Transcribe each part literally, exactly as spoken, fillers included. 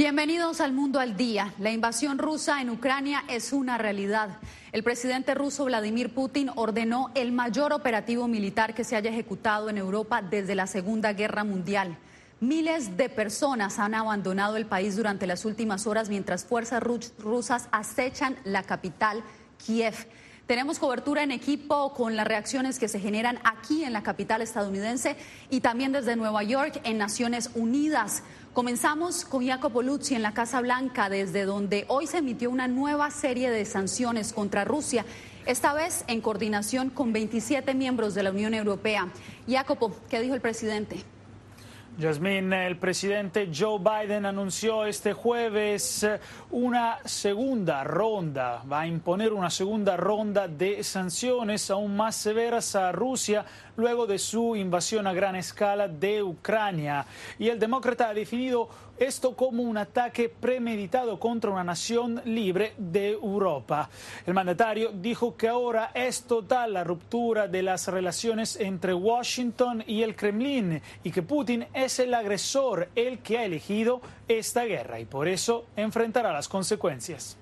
Bienvenidos al Mundo al Día. La invasión rusa en Ucrania es una realidad. El presidente ruso Vladimir Putin ordenó el mayor operativo militar que se haya ejecutado en Europa desde la Segunda Guerra Mundial. Miles de personas han abandonado el país durante las últimas horas mientras fuerzas rusas acechan la capital, Kiev. Tenemos cobertura en equipo con las reacciones que se generan aquí en la capital estadounidense y también desde Nueva York en Naciones Unidas. Comenzamos con Jacopo Luzzi en la Casa Blanca, desde donde hoy se emitió una nueva serie de sanciones contra Rusia, esta vez en coordinación con veintisiete miembros de la Unión Europea. Jacopo, ¿qué dijo el presidente? Yasmín, el presidente Joe Biden anunció este jueves una segunda ronda, va a imponer una segunda ronda de sanciones aún más severas a Rusia luego de su invasión a gran escala de Ucrania. Y el demócrata ha definido esto como un ataque premeditado contra una nación libre de Europa. El mandatario dijo que ahora es total la ruptura de las relaciones entre Washington y el Kremlin y que Putin es el agresor, el que ha elegido esta guerra y por eso enfrentará las consecuencias.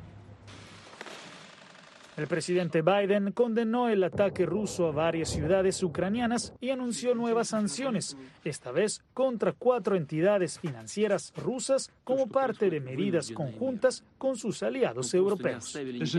El presidente Biden condenó el ataque ruso a varias ciudades ucranianas y anunció nuevas sanciones, esta vez contra cuatro entidades financieras rusas como parte de medidas conjuntas con sus aliados europeos.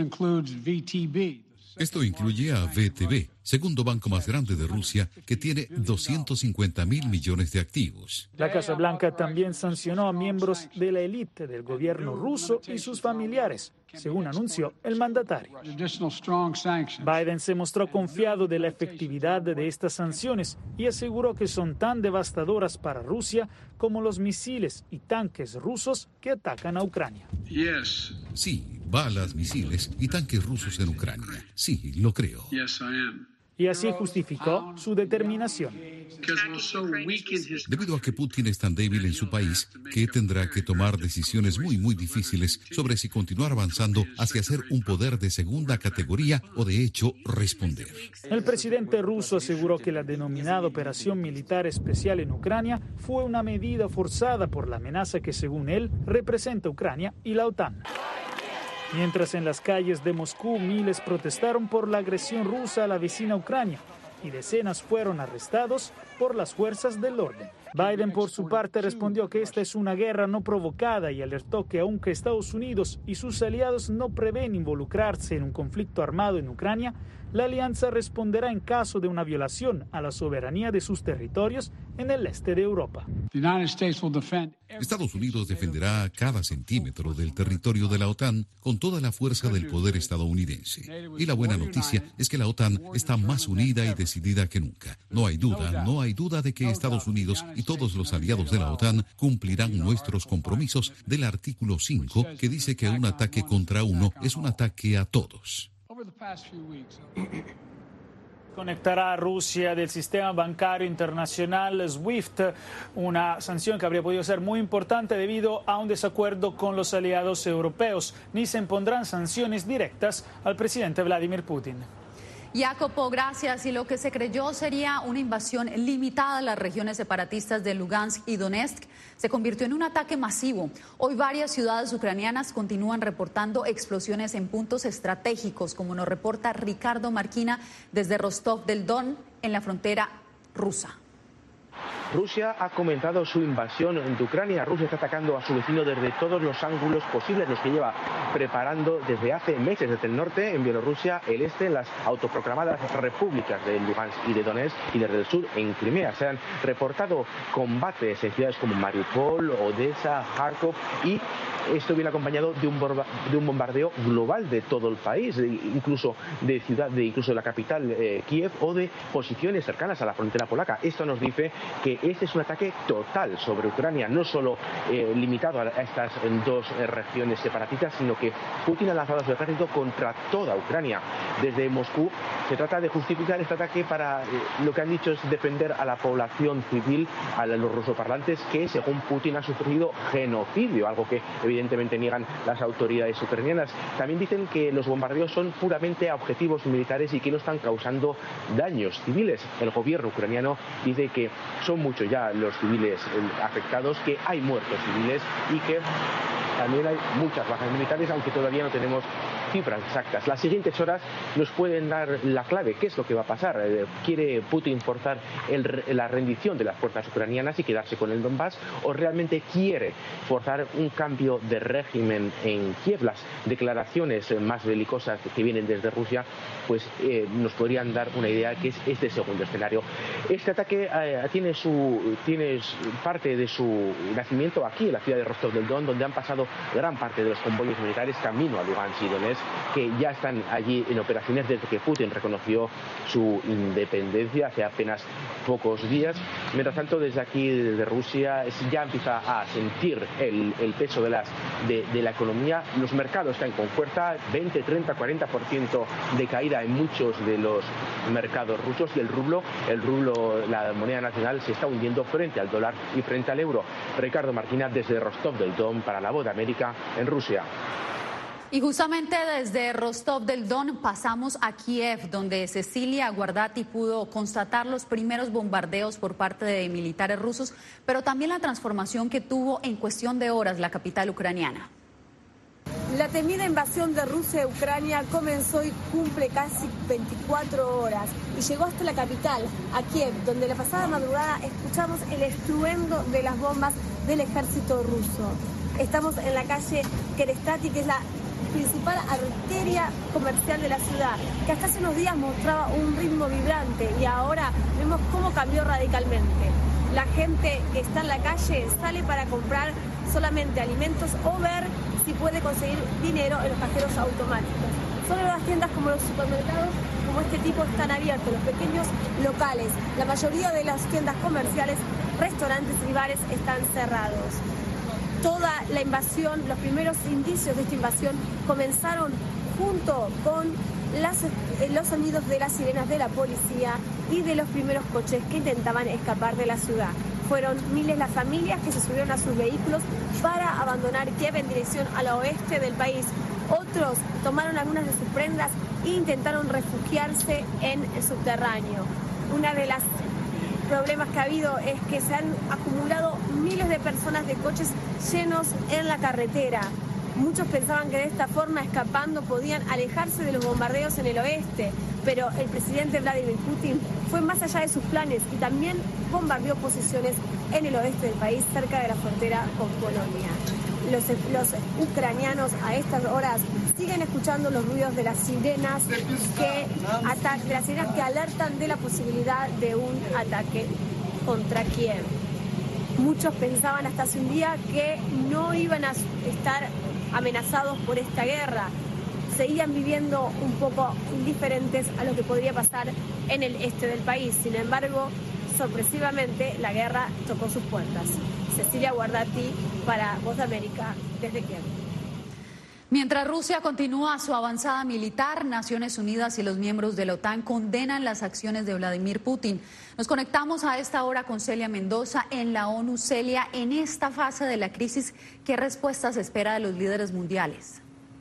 Esto incluye a V T B, segundo banco más grande de Rusia, que tiene doscientos cincuenta mil millones de activos. La Casa Blanca también sancionó a miembros de la élite del gobierno ruso y sus familiares, según anunció el mandatario. Biden se mostró confiado de la efectividad de estas sanciones y aseguró que son tan devastadoras para Rusia como los misiles y tanques rusos que atacan a Ucrania. Sí, balas, misiles y tanques rusos en Ucrania. Sí, lo creo. Y así justificó su determinación. Debido a que Putin es tan débil en su país que tendrá que tomar decisiones muy, muy difíciles sobre si continuar avanzando hacia ser un poder de segunda categoría o de hecho responder. El presidente ruso aseguró que la denominada operación militar especial en Ucrania fue una medida forzada por la amenaza que, según él, representa Ucrania y la OTAN. Mientras en las calles de Moscú miles protestaron por la agresión rusa a la vecina Ucrania y decenas fueron arrestados por las fuerzas del orden. Biden, por su parte, respondió que esta es una guerra no provocada y alertó que aunque Estados Unidos y sus aliados no prevén involucrarse en un conflicto armado en Ucrania, la alianza responderá en caso de una violación a la soberanía de sus territorios en el este de Europa. Estados Unidos defenderá cada centímetro del territorio de la OTAN con toda la fuerza del poder estadounidense. Y la buena noticia es que la OTAN está más unida y decidida que nunca. No hay duda, no hay duda de que Estados Unidos y todos los aliados de la OTAN cumplirán nuestros compromisos del artículo cinco, que dice que un ataque contra uno es un ataque a todos. Conectará a Rusia del sistema bancario internacional SWIFT, una sanción que habría podido ser muy importante debido a un desacuerdo con los aliados europeos. Ni se impondrán sanciones directas al presidente Vladimir Putin. Jacopo, gracias. Y lo que se creyó sería una invasión limitada a las regiones separatistas de Lugansk y Donetsk se convirtió en un ataque masivo. Hoy varias ciudades ucranianas continúan reportando explosiones en puntos estratégicos, como nos reporta Ricardo Marquina desde Rostov del Don, en la frontera rusa. Rusia ha comenzado su invasión de Ucrania. Rusia está atacando a su vecino desde todos los ángulos posibles, los que lleva preparando desde hace meses, desde el norte, en Bielorrusia, el este, en las autoproclamadas repúblicas de Lugansk y de Donetsk, y desde el sur, en Crimea. Se han reportado combates en ciudades como Mariupol, Odessa, Kharkov, y esto viene acompañado de un, de un bombardeo global de todo el país, incluso de ciudad, de incluso de la capital eh, Kiev, o de posiciones cercanas a la frontera polaca. Esto nos dice que este es un ataque total sobre Ucrania, no solo eh, limitado a estas dos eh, regiones separatistas, sino que Putin ha lanzado su ejército contra toda Ucrania. Desde Moscú se trata de justificar este ataque para eh, lo que han dicho es defender a la población civil, a los rusoparlantes, que según Putin ha sufrido genocidio, algo que evidentemente niegan las autoridades ucranianas. También dicen que los bombardeos son puramente a objetivos militares y que no están causando daños civiles. El gobierno ucraniano dice que son muchos ya los civiles afectados, que hay muertos civiles y que también hay muchas bajas militares, aunque todavía no tenemos cifras exactas. Las siguientes horas nos pueden dar la clave. ¿Qué es lo que va a pasar? ¿Quiere Putin forzar el, la rendición de las fuerzas ucranianas y quedarse con el Donbass? ¿O realmente quiere forzar un cambio de régimen en Kiev? Las declaraciones más belicosas que vienen desde Rusia pues eh, nos podrían dar una idea que es este segundo escenario. Este ataque eh, tiene, su, tiene parte de su nacimiento aquí, en la ciudad de Rostov del Don, donde han pasado gran parte de los convoyes militares camino a Lugansk y Donetsk, que ya están allí en operaciones desde que Putin reconoció su independencia hace apenas pocos días. Mientras tanto, desde aquí, desde Rusia, ya empieza a sentir el, el peso de, las, de, de la economía. Los mercados caen con fuerza, veinte, treinta, cuarenta por ciento de caída en muchos de los mercados rusos, y el rublo, el rublo, la moneda nacional, se está hundiendo frente al dólar y frente al euro. Ricardo Marquina, desde Rostov del Don, para La Voz de América, en Rusia. Y justamente desde Rostov del Don pasamos a Kiev, donde Cecilia Guardati pudo constatar los primeros bombardeos por parte de militares rusos, pero también la transformación que tuvo en cuestión de horas la capital ucraniana. La temida invasión de Rusia a Ucrania comenzó y cumple casi veinticuatro horas y llegó hasta la capital, a Kiev, donde la pasada madrugada escuchamos el estruendo de las bombas del ejército ruso. Estamos en la calle Kerestati, que es la principal arteria comercial de la ciudad, que hasta hace unos días mostraba un ritmo vibrante y ahora vemos cómo cambió radicalmente. La gente que está en la calle sale para comprar solamente alimentos o ver si puede conseguir dinero en los cajeros automáticos. Solo las tiendas como los supermercados, como este tipo, están abiertos, los pequeños locales. La mayoría de las tiendas comerciales, restaurantes y bares están cerrados. Toda la invasión, los primeros indicios de esta invasión comenzaron junto con las, los sonidos de las sirenas de la policía y de los primeros coches que intentaban escapar de la ciudad. Fueron miles las familias que se subieron a sus vehículos para abandonar Kiev en dirección al oeste del país. Otros tomaron algunas de sus prendas e intentaron refugiarse en el subterráneo. Una de las problemas que ha habido es que se han acumulado miles de personas de coches llenos en la carretera. Muchos pensaban que de esta forma, escapando, podían alejarse de los bombardeos en el oeste, pero el presidente Vladimir Putin fue más allá de sus planes y también bombardeó posiciones en el oeste del país, cerca de la frontera con Polonia. Los, los ucranianos a estas horas siguen escuchando los ruidos de las sirenas que, ata- de las sirenas que alertan de la posibilidad de un ataque contra Kiev. Muchos pensaban hasta hace un día que no iban a estar amenazados por esta guerra. Seguían viviendo un poco indiferentes a lo que podría pasar en el este del país. Sin embargo, sorpresivamente, la guerra tocó sus puertas. Cecilia Guardati, para Voz de América, desde Kiev. Mientras Rusia continúa su avanzada militar, Naciones Unidas y los miembros de la OTAN condenan las acciones de Vladimir Putin. Nos conectamos a esta hora con Celia Mendoza en la ONU. Celia, en esta fase de la crisis, ¿qué respuestas se espera de los líderes mundiales?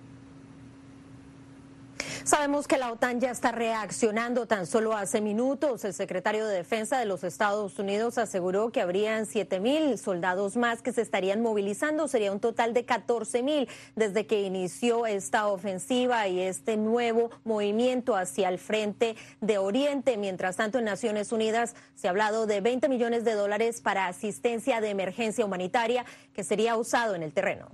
Sabemos que la OTAN ya está reaccionando. Tan solo hace minutos el secretario de Defensa de los Estados Unidos aseguró que habrían siete mil soldados más que se estarían movilizando. Sería un total de catorce mil desde que inició esta ofensiva y este nuevo movimiento hacia el frente de Oriente. Mientras tanto, en Naciones Unidas se ha hablado de veinte millones de dólares para asistencia de emergencia humanitaria que sería usado en el terreno.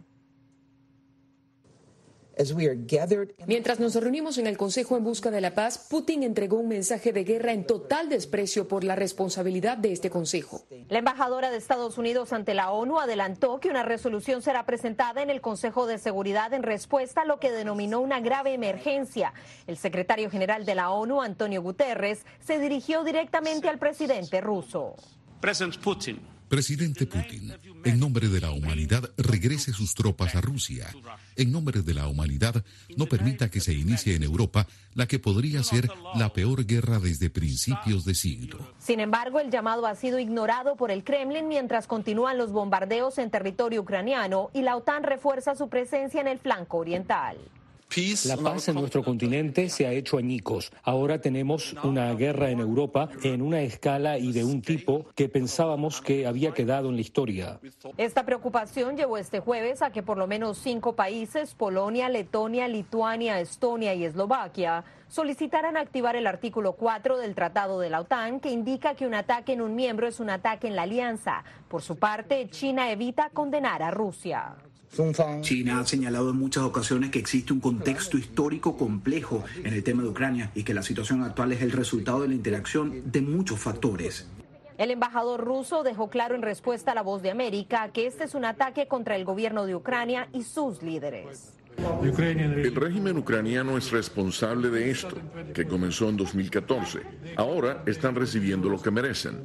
Mientras nos reunimos en el Consejo en busca de la paz, Putin entregó un mensaje de guerra en total desprecio por la responsabilidad de este Consejo. La embajadora de Estados Unidos ante la ONU adelantó que una resolución será presentada en el Consejo de Seguridad en respuesta a lo que denominó una grave emergencia. El secretario general de la ONU, Antonio Guterres, se dirigió directamente al presidente ruso. Presidente Putin. Presidente Putin, en nombre de la humanidad, regrese sus tropas a Rusia. En nombre de la humanidad, no permita que se inicie en Europa la que podría ser la peor guerra desde principios de siglo. Sin embargo, el llamado ha sido ignorado por el Kremlin mientras continúan los bombardeos en territorio ucraniano y la OTAN refuerza su presencia en el flanco oriental. La paz en nuestro continente se ha hecho añicos. Ahora tenemos una guerra en Europa en una escala y de un tipo que pensábamos que había quedado en la historia. Esta preocupación llevó este jueves a que por lo menos cinco países, Polonia, Letonia, Lituania, Estonia y Eslovaquia, solicitaran activar el artículo cuatro del Tratado de la OTAN, que indica que un ataque en un miembro es un ataque en la alianza. Por su parte, China evita condenar a Rusia. China ha señalado en muchas ocasiones que existe un contexto histórico complejo en el tema de Ucrania y que la situación actual es el resultado de la interacción de muchos factores. El embajador ruso dejó claro en respuesta a La Voz de América que este es un ataque contra el gobierno de Ucrania y sus líderes. El régimen ucraniano es responsable de esto, que comenzó en dos mil catorce. Ahora están recibiendo lo que merecen.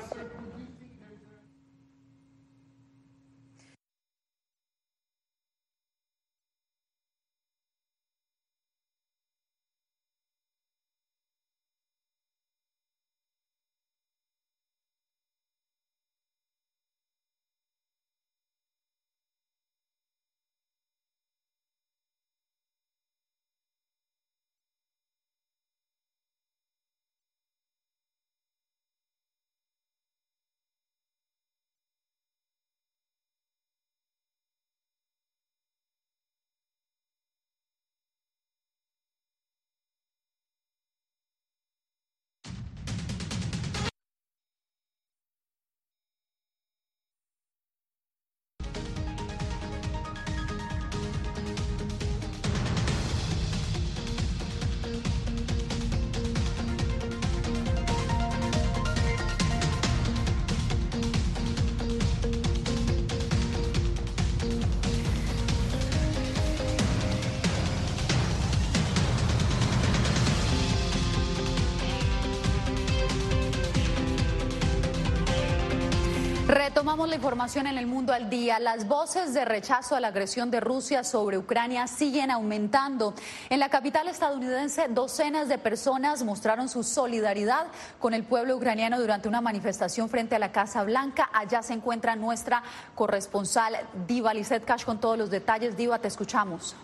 Retomamos la información en El Mundo al Día. Las voces de rechazo a la agresión de Rusia sobre Ucrania siguen aumentando. En la capital estadounidense, docenas de personas mostraron su solidaridad con el pueblo ucraniano durante una manifestación frente a la Casa Blanca. Allá se encuentra nuestra corresponsal Diva Lizeth Cash con todos los detalles. Diva, te escuchamos.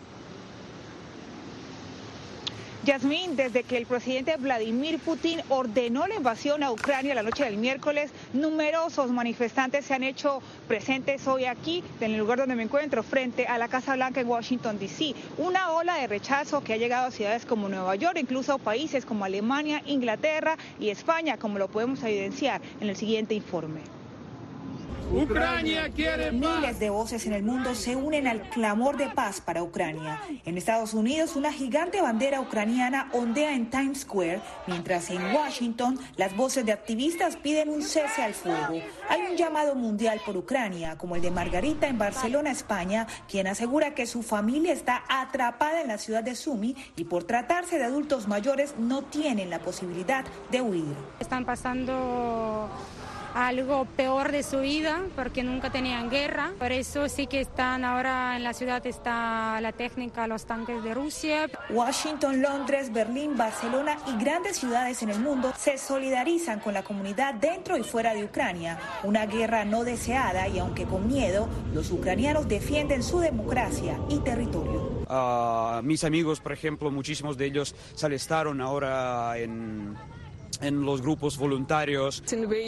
Yasmín, desde que el presidente Vladimir Putin ordenó la invasión a Ucrania la noche del miércoles, numerosos manifestantes se han hecho presentes hoy aquí, en el lugar donde me encuentro, frente a la Casa Blanca en Washington, D C Una ola de rechazo que ha llegado a ciudades como Nueva York, incluso a países como Alemania, Inglaterra y España, como lo podemos evidenciar en el siguiente informe. Ucrania quiere paz. Miles de voces en el mundo se unen al clamor de paz para Ucrania. En Estados Unidos, una gigante bandera ucraniana ondea en Times Square, mientras en Washington las voces de activistas piden un cese al fuego. Hay un llamado mundial por Ucrania, como el de Margarita en Barcelona, España, quien asegura que su familia está atrapada en la ciudad de Sumi y por tratarse de adultos mayores no tienen la posibilidad de huir. Están pasando algo peor de su vida porque nunca tenían guerra, por eso sí que están ahora en la ciudad, está la técnica, los tanques de Rusia. Washington, Londres, Berlín, Barcelona y grandes ciudades en el mundo se solidarizan con la comunidad dentro y fuera de Ucrania, una guerra no deseada y aunque con miedo, los ucranianos defienden su democracia y territorio. Uh, mis amigos, por ejemplo, muchísimos de ellos se alistaron ahora en en los grupos voluntarios.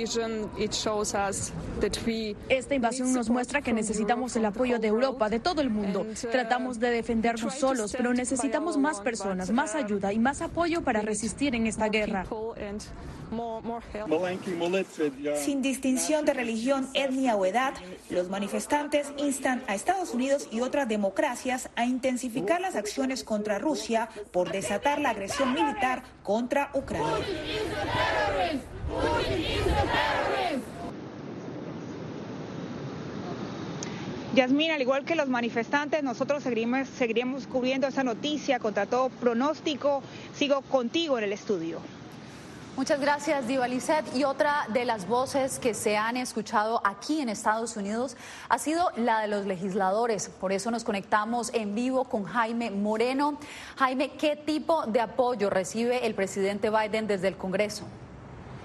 Esta invasión nos muestra que necesitamos el apoyo de Europa, de todo el mundo. Tratamos de defendernos solos, pero necesitamos más personas, más ayuda y más apoyo para resistir en esta guerra. Sin distinción de religión, etnia o edad, los manifestantes instan a Estados Unidos y otras democracias a intensificar las acciones contra Rusia por desatar la agresión militar contra Ucrania. Yasmín, al igual que los manifestantes, nosotros seguiremos, seguiremos cubriendo esa noticia contra todo pronóstico. Sigo contigo en el estudio. Muchas gracias, Diva Lizeth. Y otra de las voces que se han escuchado aquí en Estados Unidos ha sido la de los legisladores. Por eso nos conectamos en vivo con Jaime Moreno. Jaime, ¿qué tipo de apoyo recibe el presidente Biden desde el Congreso?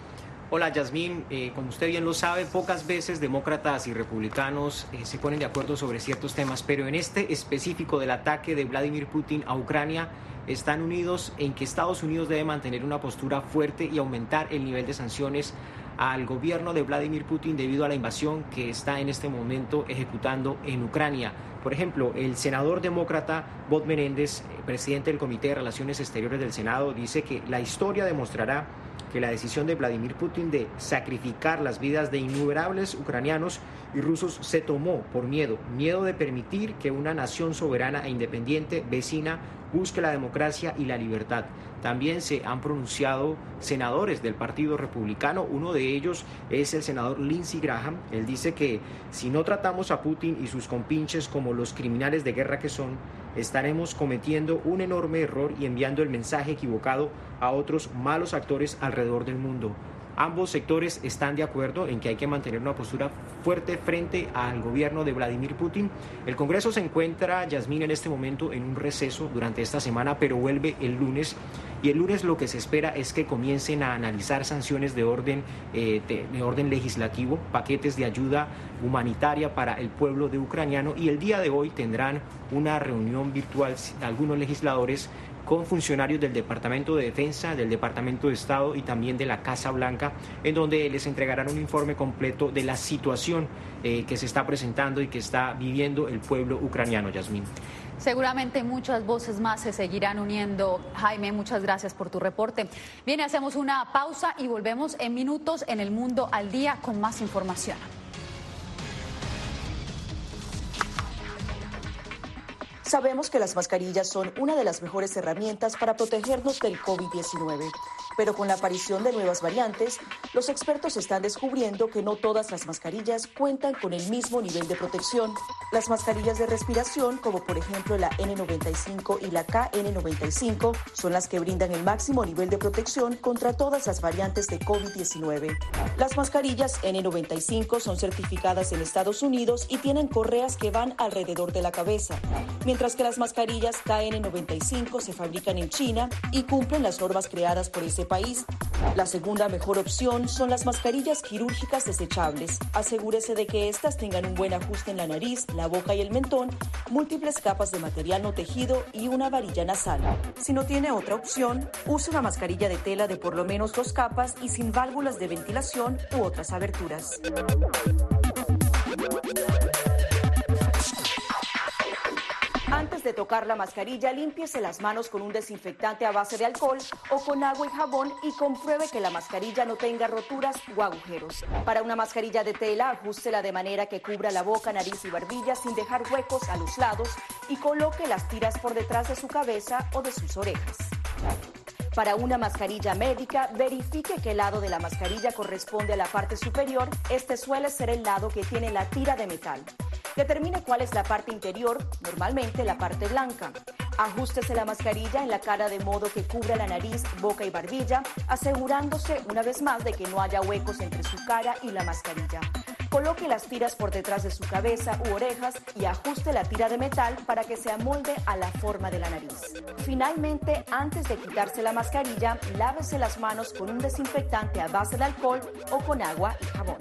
Hola, Yasmín. Eh, como usted bien lo sabe, pocas veces demócratas y republicanos eh, se ponen de acuerdo sobre ciertos temas, pero en este específico del ataque de Vladimir Putin a Ucrania están unidos en que Estados Unidos debe mantener una postura fuerte y aumentar el nivel de sanciones al gobierno de Vladimir Putin debido a la invasión que está en este momento ejecutando en Ucrania. Por ejemplo, el senador demócrata Bob Menéndez, presidente del Comité de Relaciones Exteriores del Senado, dice que la historia demostrará que la decisión de Vladimir Putin de sacrificar las vidas de innumerables ucranianos y rusos se tomó por miedo, miedo de permitir que una nación soberana e independiente vecina busque la democracia y la libertad. También se han pronunciado senadores del Partido Republicano, uno de ellos es el senador Lindsey Graham. Él dice que si no tratamos a Putin y sus compinches como los criminales de guerra que son, estaremos cometiendo un enorme error y enviando el mensaje equivocado a otros malos actores alrededor del mundo. Ambos sectores están de acuerdo en que hay que mantener una postura fuerte frente al gobierno de Vladimir Putin. El Congreso se encuentra, Yasmín, en este momento en un receso durante esta semana, pero vuelve el lunes. Y el lunes lo que se espera es que comiencen a analizar sanciones de orden, eh, de, de orden legislativo, paquetes de ayuda humanitaria para el pueblo de ucraniano. Y el día de hoy tendrán una reunión virtual algunos legisladores con funcionarios del Departamento de Defensa, del Departamento de Estado y también de la Casa Blanca, en donde les entregarán un informe completo de la situación eh, que se está presentando y que está viviendo el pueblo ucraniano, Yasmín. Seguramente muchas voces más se seguirán uniendo. Jaime, muchas gracias por tu reporte. Bien, hacemos una pausa y volvemos en minutos en El Mundo al Día con más información. Sabemos que las mascarillas son una de las mejores herramientas para protegernos del COVID diecinueve, pero con la aparición de nuevas variantes, los expertos están descubriendo que no todas las mascarillas cuentan con el mismo nivel de protección. Las mascarillas de respiración, como por ejemplo la N noventa y cinco y la K N noventa y cinco, son las que brindan el máximo nivel de protección contra todas las variantes de COVID diecinueve. Las mascarillas N noventa y cinco son certificadas en Estados Unidos y tienen correas que van alrededor de la cabeza, mientras que las mascarillas K N noventa y cinco se fabrican en China y cumplen las normas creadas por ese país. La segunda mejor opción son las mascarillas quirúrgicas desechables. Asegúrese de que estas tengan un buen ajuste en la nariz, la boca y el mentón, múltiples capas de material no tejido y una varilla nasal. Si no tiene otra opción, use una mascarilla de tela de por lo menos dos capas y sin válvulas de ventilación u otras aberturas. Antes de tocar la mascarilla, límpiese las manos con un desinfectante a base de alcohol o con agua y jabón y compruebe que la mascarilla no tenga roturas o agujeros. Para una mascarilla de tela, ajústela de manera que cubra la boca, nariz y barbilla sin dejar huecos a los lados y coloque las tiras por detrás de su cabeza o de sus orejas. Para una mascarilla médica, verifique que el lado de la mascarilla corresponde a la parte superior. Este suele ser el lado que tiene la tira de metal. Determine cuál es la parte interior, normalmente la parte blanca. Ajústese la mascarilla en la cara de modo que cubra la nariz, boca y barbilla, asegurándose una vez más de que no haya huecos entre su cara y la mascarilla. Coloque las tiras por detrás de su cabeza u orejas y ajuste la tira de metal para que se amolde a la forma de la nariz. Finalmente, antes de quitarse la mascarilla, lávese las manos con un desinfectante a base de alcohol o con agua y jabón.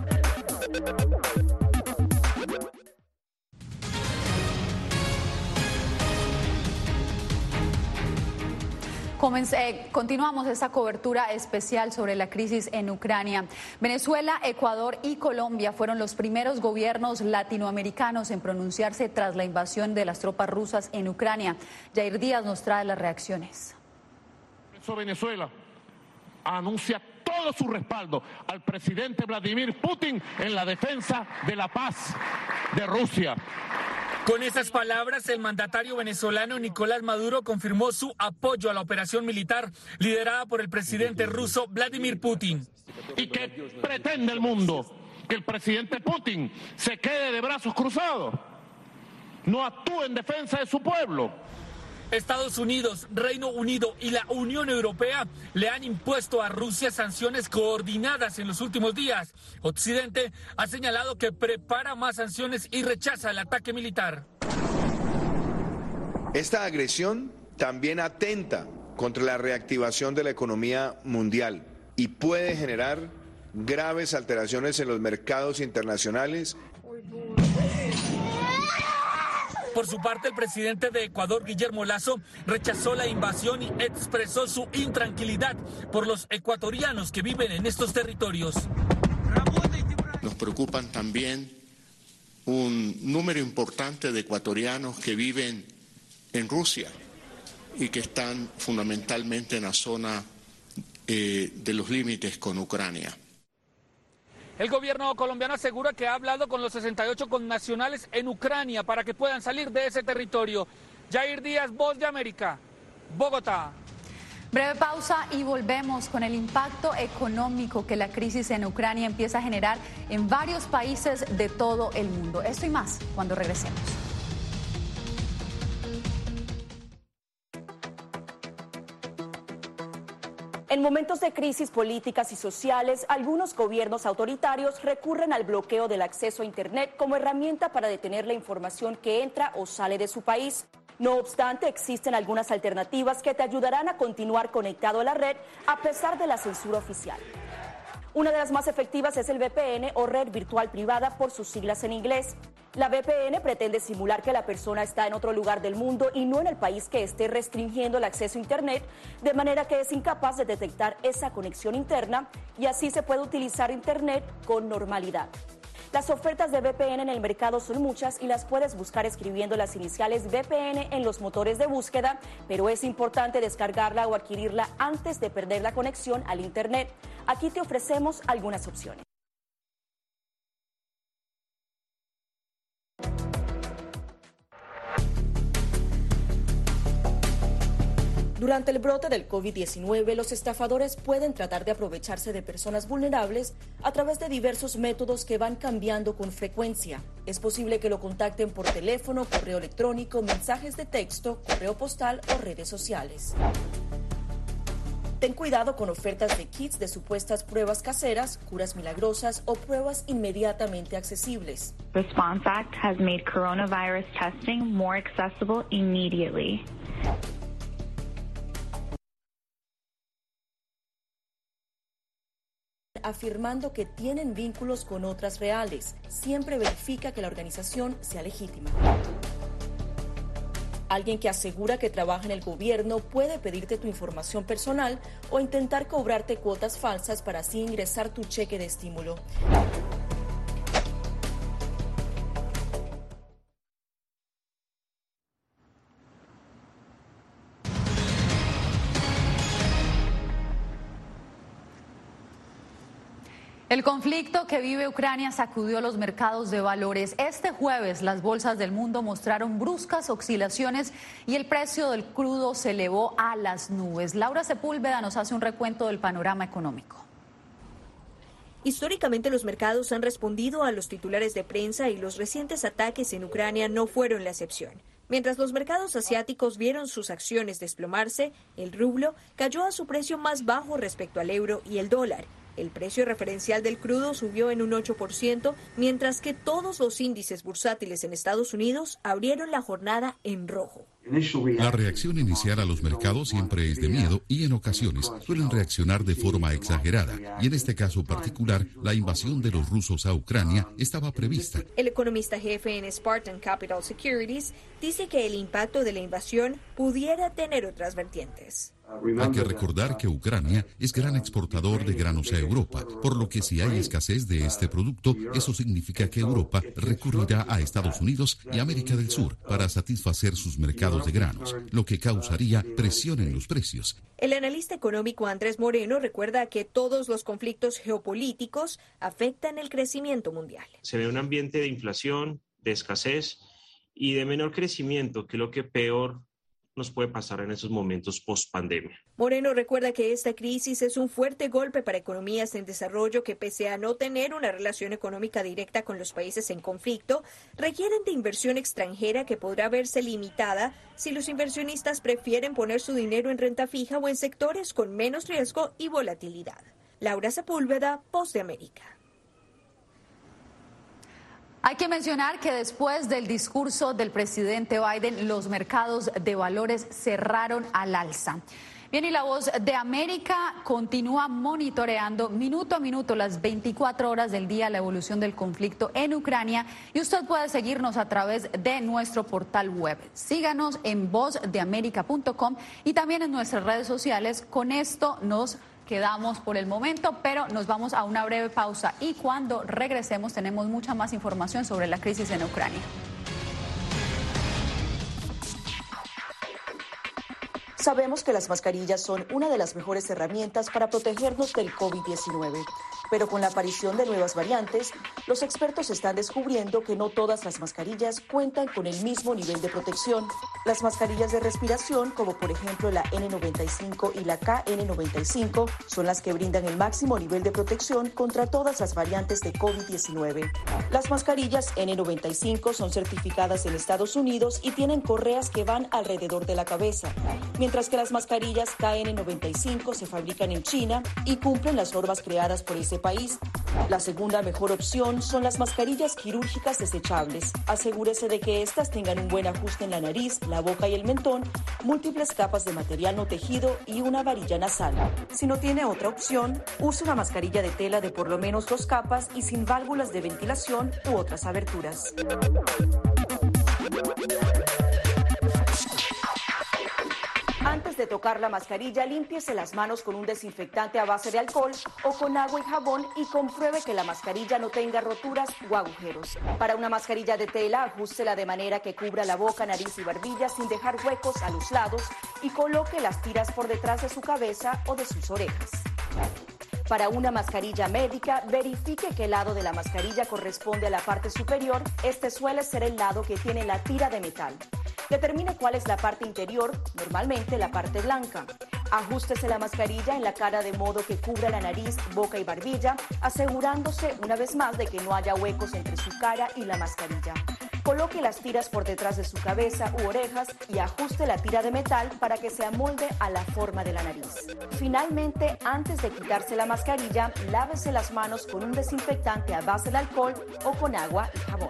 Comencé, continuamos esta cobertura especial sobre la crisis en Ucrania. Venezuela, Ecuador y Colombia fueron los primeros gobiernos latinoamericanos en pronunciarse tras la invasión de las tropas rusas en Ucrania. Jair Díaz nos trae las reacciones. Venezuela anuncia todo su respaldo al presidente Vladimir Putin en la defensa de la paz de Rusia. Con esas palabras, el mandatario venezolano Nicolás Maduro confirmó su apoyo a la operación militar liderada por el presidente ruso Vladimir Putin. ¿Y qué pretende el mundo? ¿Que el presidente Putin se quede de brazos cruzados? ¿No actúe en defensa de su pueblo? Estados Unidos, Reino Unido y la Unión Europea le han impuesto a Rusia sanciones coordinadas en los últimos días. Occidente ha señalado que prepara más sanciones y rechaza el ataque militar. Esta agresión también atenta contra la reactivación de la economía mundial y puede generar graves alteraciones en los mercados internacionales. Por su parte, el presidente de Ecuador, Guillermo Lasso, rechazó la invasión y expresó su intranquilidad por los ecuatorianos que viven en estos territorios. Nos preocupan también un número importante de ecuatorianos que viven en Rusia y que están fundamentalmente en la zona eh, de los límites con Ucrania. El gobierno colombiano asegura que ha hablado con los sesenta y ocho connacionales en Ucrania para que puedan salir de ese territorio. Jair Díaz, Voz de América, Bogotá. Breve pausa y volvemos con el impacto económico que la crisis en Ucrania empieza a generar en varios países de todo el mundo. Esto y más cuando regresemos. En momentos de crisis políticas y sociales, algunos gobiernos autoritarios recurren al bloqueo del acceso a Internet como herramienta para detener la información que entra o sale de su país. No obstante, existen algunas alternativas que te ayudarán a continuar conectado a la red a pesar de la censura oficial. Una de las más efectivas es el V P N o red virtual privada por sus siglas en inglés. La V P N pretende simular que la persona está en otro lugar del mundo y no en el país que esté restringiendo el acceso a Internet, de manera que es incapaz de detectar esa conexión interna y así se puede utilizar Internet con normalidad. Las ofertas de V P N en el mercado son muchas y las puedes buscar escribiendo las iniciales V P N en los motores de búsqueda, pero es importante descargarla o adquirirla antes de perder la conexión al Internet. Aquí te ofrecemos algunas opciones. Durante el brote del COVID diecinueve, los estafadores pueden tratar de aprovecharse de personas vulnerables a través de diversos métodos que van cambiando con frecuencia. Es posible que lo contacten por teléfono, correo electrónico, mensajes de texto, correo postal o redes sociales. Ten cuidado con ofertas de kits de supuestas pruebas caseras, curas milagrosas o pruebas inmediatamente accesibles. Response Act has made coronavirus testing more accessible immediately. Afirmando que tienen vínculos con otras reales. Siempre verifica que la organización sea legítima. Alguien que asegura que trabaja en el gobierno puede pedirte tu información personal o intentar cobrarte cuotas falsas para así ingresar tu cheque de estímulo. El conflicto que vive Ucrania sacudió los mercados de valores. Este jueves las bolsas del mundo mostraron bruscas oscilaciones y el precio del crudo se elevó a las nubes. Laura Sepúlveda nos hace un recuento del panorama económico. Históricamente los mercados han respondido a los titulares de prensa y los recientes ataques en Ucrania no fueron la excepción. Mientras los mercados asiáticos vieron sus acciones desplomarse, el rublo cayó a su precio más bajo respecto al euro y el dólar. El precio referencial del crudo subió en un ocho por ciento, mientras que todos los índices bursátiles en Estados Unidos abrieron la jornada en rojo. La reacción inicial a los mercados siempre es de miedo y en ocasiones suelen reaccionar de forma exagerada. Y en este caso particular, la invasión de los rusos a Ucrania estaba prevista. El economista jefe en Spartan Capital Securities dice que el impacto de la invasión pudiera tener otras vertientes. Hay que recordar que Ucrania es gran exportador de granos a Europa, por lo que si hay escasez de este producto, eso significa que Europa recurrirá a Estados Unidos y América del Sur para satisfacer sus mercados de granos, lo que causaría presión en los precios. El analista económico Andrés Moreno recuerda que todos los conflictos geopolíticos afectan el crecimiento mundial. Se ve un ambiente de inflación, de escasez y de menor crecimiento, que es lo que peor nos puede pasar en esos momentos post pandemia. Moreno recuerda que esta crisis es un fuerte golpe para economías en desarrollo que, pese a no tener una relación económica directa con los países en conflicto, requieren de inversión extranjera que podrá verse limitada si los inversionistas prefieren poner su dinero en renta fija o en sectores con menos riesgo y volatilidad. Laura Sepúlveda, Voz de América. Hay que mencionar que después del discurso del presidente Biden, los mercados de valores cerraron al alza. Bien, y la Voz de América continúa monitoreando minuto a minuto, las veinticuatro horas del día, la evolución del conflicto en Ucrania, y usted puede seguirnos a través de nuestro portal web. Síganos en voz de américa punto com y también en nuestras redes sociales. Con esto nos quedamos por el momento, pero nos vamos a una breve pausa y cuando regresemos tenemos mucha más información sobre la crisis en Ucrania. Sabemos que las mascarillas son una de las mejores herramientas para protegernos del COVID diecinueve, pero con la aparición de nuevas variantes, los expertos están descubriendo que no todas las mascarillas cuentan con el mismo nivel de protección. Las mascarillas de respiración, como por ejemplo la ene noventa y cinco y la ka ene noventa y cinco, son las que brindan el máximo nivel de protección contra todas las variantes de COVID diecinueve. Las mascarillas ene noventa y cinco son certificadas en Estados Unidos y tienen correas que van alrededor de la cabeza, mientras que las mascarillas ka ene noventa y cinco se fabrican en China y cumplen las normas creadas por ese país. La segunda mejor opción son las mascarillas quirúrgicas desechables. Asegúrese de que estas tengan un buen ajuste en la nariz, la boca y el mentón, múltiples capas de material no tejido y una varilla nasal. Si no tiene otra opción, use una mascarilla de tela de por lo menos dos capas y sin válvulas de ventilación u otras aberturas. Antes de tocar la mascarilla, límpiese las manos con un desinfectante a base de alcohol o con agua y jabón y compruebe que la mascarilla no tenga roturas o agujeros. Para una mascarilla de tela, ajústela de manera que cubra la boca, nariz y barbilla sin dejar huecos a los lados y coloque las tiras por detrás de su cabeza o de sus orejas. Para una mascarilla médica, verifique qué lado de la mascarilla corresponde a la parte superior. Este suele ser el lado que tiene la tira de metal. Determine cuál es la parte interior, normalmente la parte blanca. Ajústese la mascarilla en la cara de modo que cubra la nariz, boca y barbilla, asegurándose una vez más de que no haya huecos entre su cara y la mascarilla. Coloque las tiras por detrás de su cabeza u orejas y ajuste la tira de metal para que se amolde a la forma de la nariz. Finalmente, antes de quitarse la mascarilla, lávese las manos con un desinfectante a base de alcohol o con agua y jabón.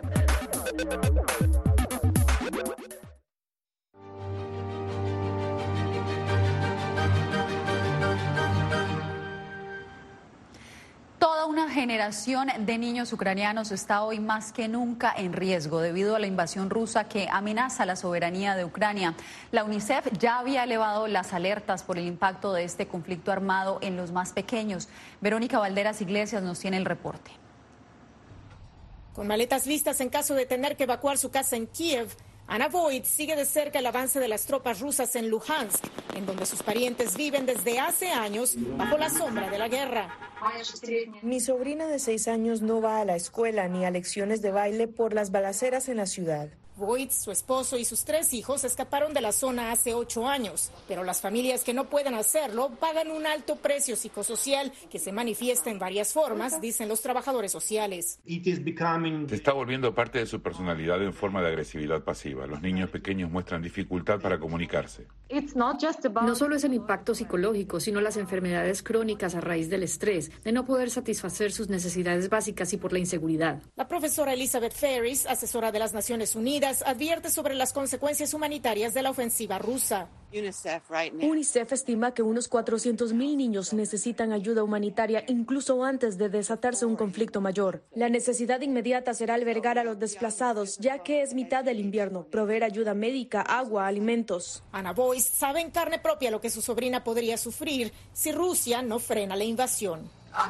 Toda una generación de niños ucranianos está hoy más que nunca en riesgo debido a la invasión rusa que amenaza la soberanía de Ucrania. La UNICEF ya había elevado las alertas por el impacto de este conflicto armado en los más pequeños. Verónica Valderas Iglesias nos tiene el reporte. Con maletas listas en caso de tener que evacuar su casa en Kiev, Ana Voit sigue de cerca el avance de las tropas rusas en Luhansk, en donde sus parientes viven desde hace años bajo la sombra de la guerra. Mi sobrina de seis años no va a la escuela ni a lecciones de baile por las balaceras en la ciudad. Voit, su esposo y sus tres hijos escaparon de la zona hace ocho años, pero las familias que no pueden hacerlo pagan un alto precio psicosocial que se manifiesta en varias formas, dicen los trabajadores sociales. Se está volviendo parte de su personalidad en forma de agresividad pasiva. Los niños pequeños muestran dificultad para comunicarse. No solo es el impacto psicológico, sino las enfermedades crónicas a raíz del estrés, de no poder satisfacer sus necesidades básicas y por la inseguridad. La profesora Elizabeth Ferris, asesora de las Naciones Unidas, advierte sobre las consecuencias humanitarias de la ofensiva rusa. UNICEF estima que unos cuatrocientos mil niños necesitan ayuda humanitaria incluso antes de desatarse un conflicto mayor. La necesidad inmediata será albergar a los desplazados, ya que es mitad del invierno, proveer ayuda médica, agua, alimentos. Ana Boyce sabe en carne propia lo que su sobrina podría sufrir si Rusia no frena la invasión.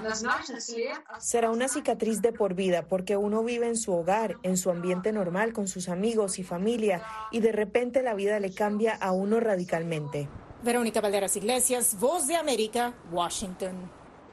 Será una cicatriz de por vida porque uno vive en su hogar, en su ambiente normal, con sus amigos y familia, y de repente la vida le cambia a uno radicalmente. Verónica Valderas Iglesias, Voz de América, Washington.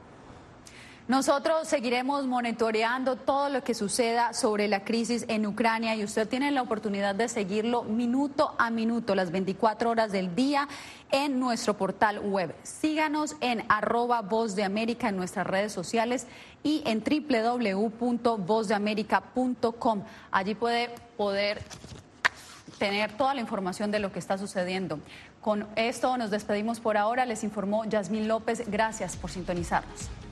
Nosotros seguiremos monitoreando todo lo que suceda sobre la crisis en Ucrania y usted tiene la oportunidad de seguirlo minuto a minuto, las veinticuatro horas del día en nuestro portal web. Síganos en arroba Voz de América en nuestras redes sociales y en doble u doble u doble u punto voz de américa punto com. Allí puede poder tener toda la información de lo que está sucediendo. Con esto nos despedimos por ahora. Les informó Yasmín López. Gracias por sintonizarnos.